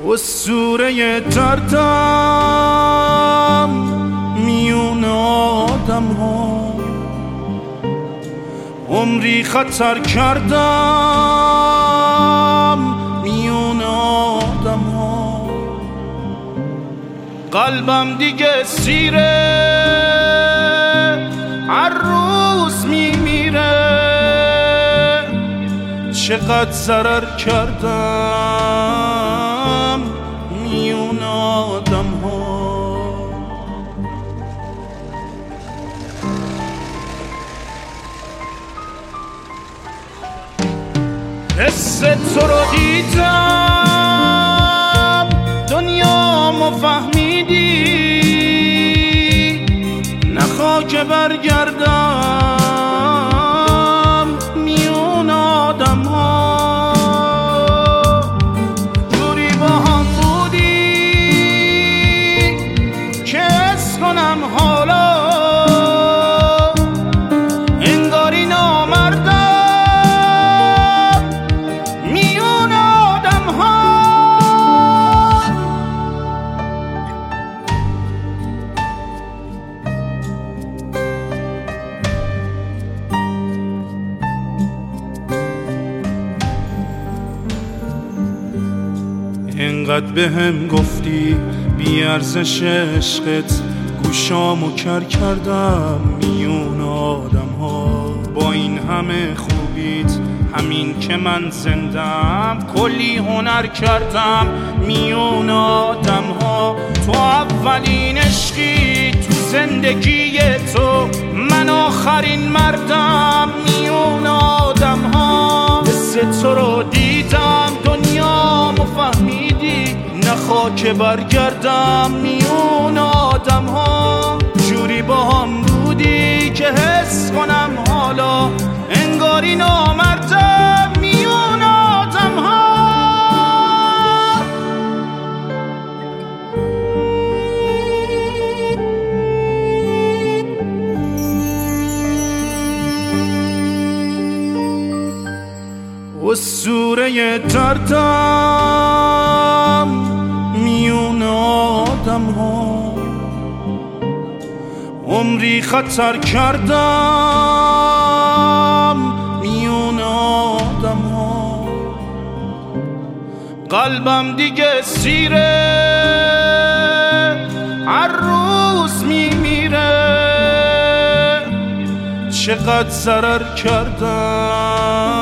اسطوره دردم میون آدم ها، عمری خطر کردم میون آدم ها. قلبم دیگه سیره، هر روز میمیره. چقدر ضرر کردم میون آدم ها. حس تو رو دیدم، دنیامو فهمیدی، نخوا که برگردم میون آدم ها. جوری با هم بودی که حس کنم حالا، انگاری نامردم میون آدم ها. اینقدر بهم گفتی بی ارزش عشقت، گوشامو کر کردم میون آدم ها. با این همه خوبیت، همین که من زندم، کلی هنر کردم میون آدم ها. تو اولین عشقی تو زندگی تو، من آخرین مردم میون آدم ها. حس تو رو دیدم، دنیامو فهمیدی، نخوا که برگردم میون آدم ها. جوری با هم بودی که حس کنم حالا، انگاری نامردم میون آدم ها. اسطوره دردم میون آدم ها، عمری خطر کردم میون آدم ها. قلبم دیگه سیره، هر روز میمیره. چقدر ضرر کردم